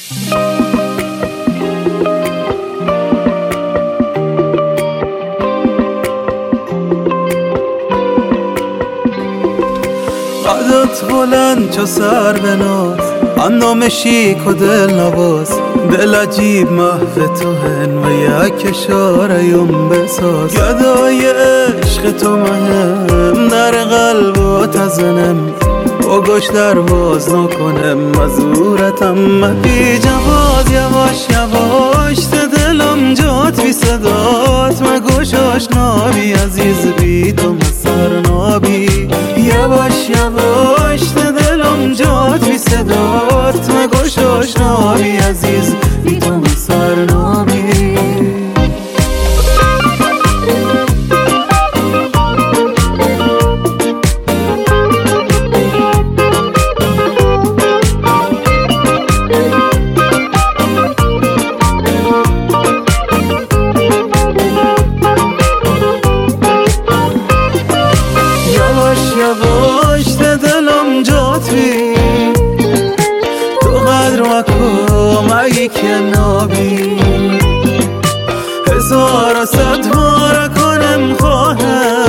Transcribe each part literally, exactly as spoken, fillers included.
قدت بلند چو سر به ناز اندام شیک و دل نواز دل عجیب محو تو هن و یک اشاره‌ام بساز گدای عشق تو مهم در قلب تزنم با گوش در باز نکنم مزورتم مپی جواز یواش یواش ده دلم جات بی صدات مگوش آشنابی عزیز بی تو مسر نابی یواش یواش ده دلم جات بی صدات مگوش آشنابی عزیز بی تو مسر نابی یواش ده دلم جات بی تو قدر مکو مگی که نابی هزار و صد بار کنم خواهش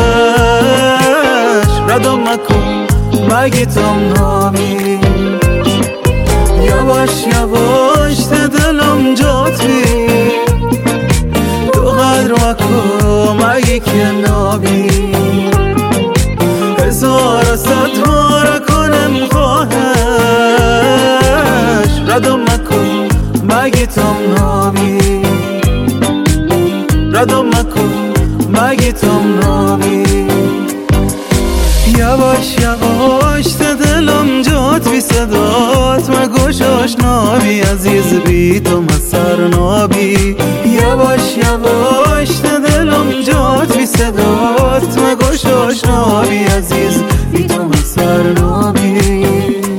ردم مکو مگی تم نابی یواش یواش ده دلم جات بی تو قدر مکو مگی که نابی هزار و صد بار کنم خواهش ردم مکن مگی تم نابی ردم مکن مگی تم نابی یواش یواش ده دلم جات بی صدات مگوش آشنابی عزیز بی تو مسر نابی یواش یواش ده دلم جات بی صدات مگوش آشنابی عزیز بی تو مسر نابی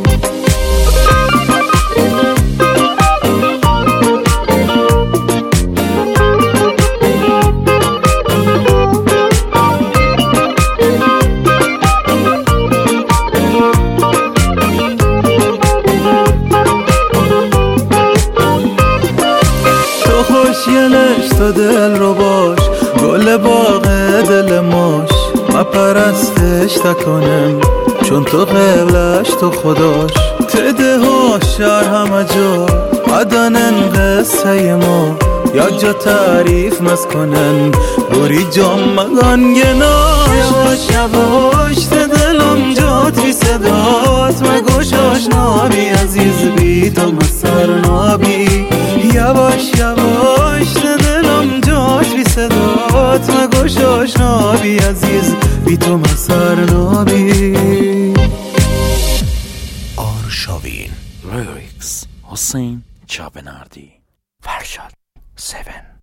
خوشگلش تو دل رو باش گل باغ دل ماش ما پرستش تکنم چون تو قبلش تو خداش تده ها شهر همه جا عدنن قصه ما یک جا تعریف مسکنن بوری جام مگان گنا یواش یواش ده دلم جات بی صدات مگوش آشنابی عزیز بی تو مسر نابی یواش یواش ده دلم جات بی صدات مگوش آشنابی عزیز بی تو مسر نابی آرشاوین لیریکس حسین چابناردی فرشاد سون